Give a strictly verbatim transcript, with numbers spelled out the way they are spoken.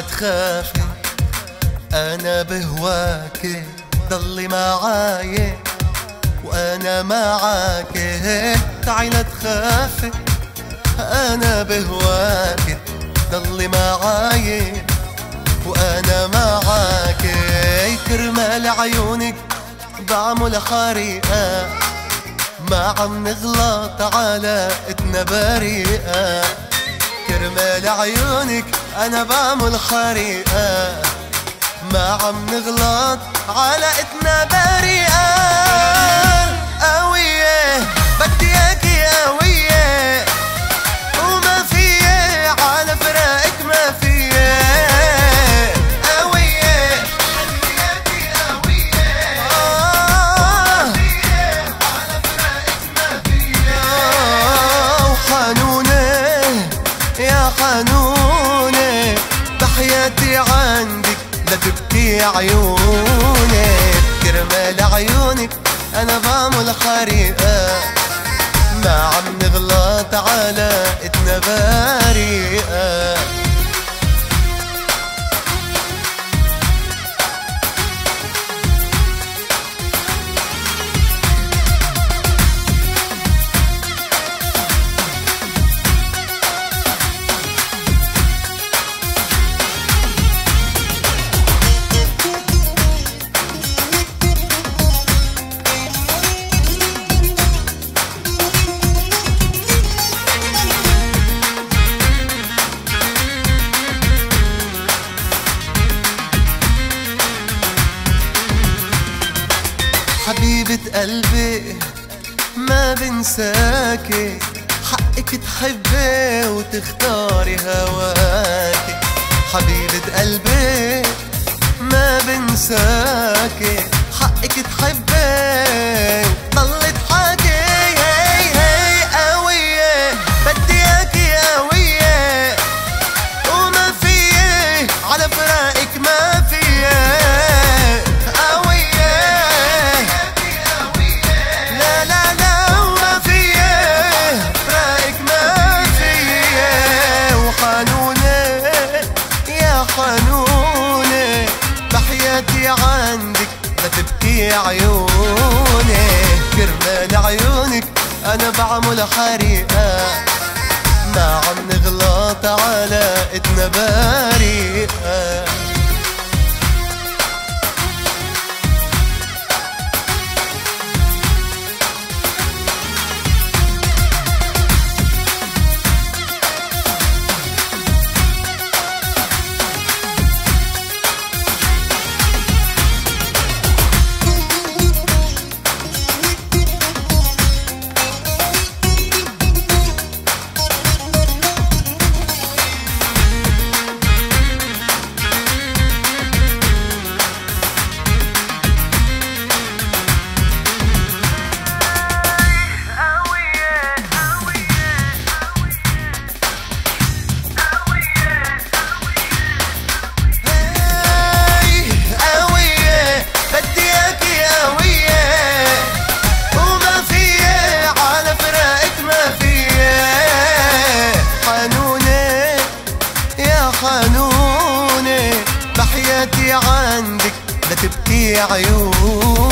لا تخافي أنا بهواكي، ضلي معاي وأنا معاكي. تعي لا تخافي أنا بهواكي، ضلي معاي وأنا معاكي. كرمال عيونك بعمل خريقة، ما عم نغلط على إتنا بريئة. كرمال عيونك أنا بعمل خريقة، ما عم نغلط على إتنا بريئة. قوية بدي اياكي قوية، وما فيي على فراقك ما فيي. قوية بدي اياكي قوية، وما فيي على فراقك ما فيي. وحنونة يا حنونة، بحياتي عندك لا تبكي عيونك. كرمال عيونك أنا بعمل خريقة، ما عم نغلط على إتنا بريئة. حبيبة قلبي ما بنساكي، حقك تحبي وتختاري هواكي. حبيبة قلبي ما بنساكي، حقك تحبي وتضلي تحاكي. هي هي قوية بدي اياكي قوية، وما فيي على فراقك ما فيي. حنونة بحياتي عندك لا تبكي عيوني. كرمال عيونك أنا بعمل حريقة، ما عم نغلط على إتنا بريئة. حنونة بحياتي عندك لا تبكي عيون.